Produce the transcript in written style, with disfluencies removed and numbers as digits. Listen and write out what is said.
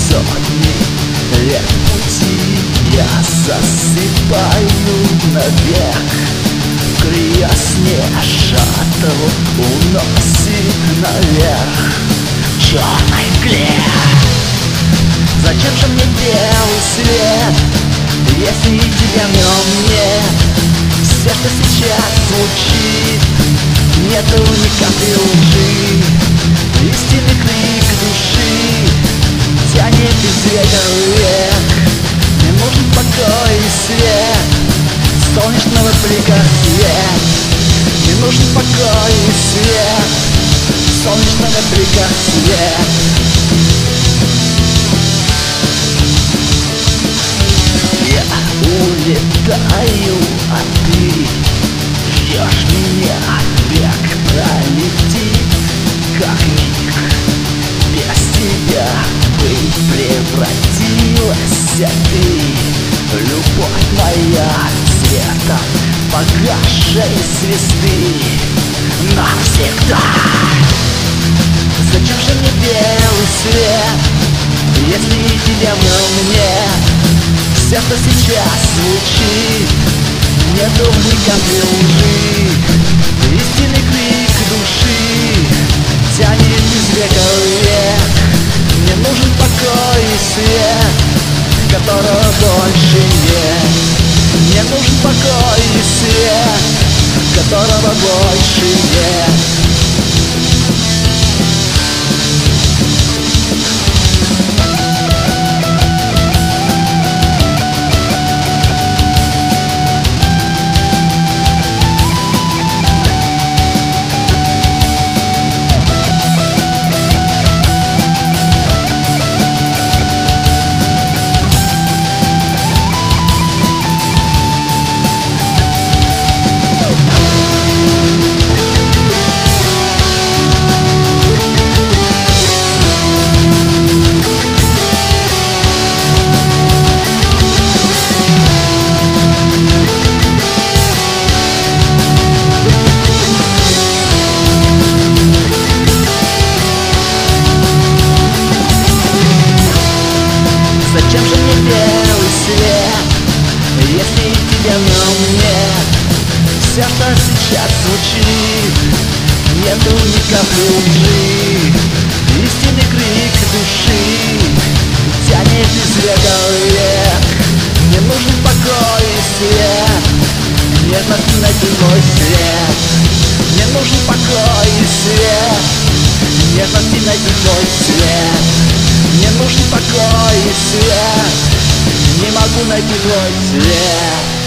сотни лет пути я засыпаю навек. Крестный шаттл уносит наверх черной мгле. Зачем же мне белый свет, если тебя в нем нет? Все, что сейчас звучит, нету ни капли лжи. Истинный крик души тянет из века в век. Мне нужен покой и свет солнечного блика свет. Мне нужен покой и свет солнечного блика свет. Я улетаю, а ты ждешь меня. Век пролетит, как миг. Без тебя быть превратилась ты, любовь моя, светом погасшей звезды навсегда. Зачем же мне белый свет, если тебя в нем нет? Все, что сейчас звучит, нету ни капли лжи. Истинный крик души тянет из века в век. Мне нужен покой и свет, которого больше нет. Мне нужен покой и свет, которого больше нет. Зачем же мне белый свет, если тебя в нем нет? Все, что сейчас звучит, нету ни капли лжи. Истинный крик души тянет из века в век. Мне нужен покой и свет, нежности найти мой свет. Мне нужен покой и свет, нежности найти мой свет. Мне нужен покой и свет, не могу найти твой свет.